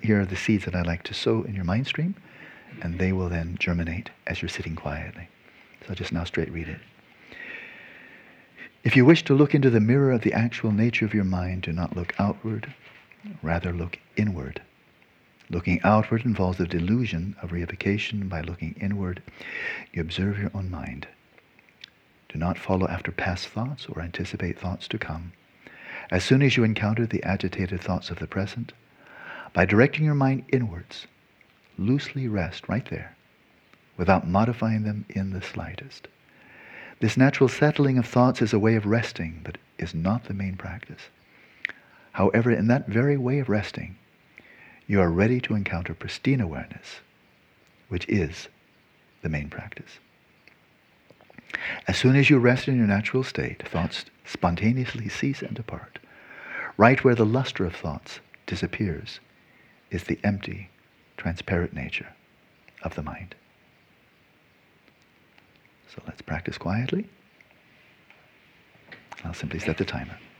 here are the seeds that I like to sow in your mind stream, and they will then germinate as you're sitting quietly. So I'll just now straight read it. If you wish to look into the mirror of the actual nature of your mind, do not look outward, rather look inward. Looking outward involves the delusion of reification. By looking inward, you observe your own mind. Do not follow after past thoughts or anticipate thoughts to come. As soon as you encounter the agitated thoughts of the present, by directing your mind inwards, loosely rest right there, without modifying them in the slightest. This natural settling of thoughts is a way of resting, but is not the main practice. However, in that very way of resting, you are ready to encounter pristine awareness, which is the main practice. As soon as you rest in your natural state, thoughts spontaneously cease and depart. Right where the luster of thoughts disappears is the empty, transparent nature of the mind. So let's practice quietly. I'll simply set the timer.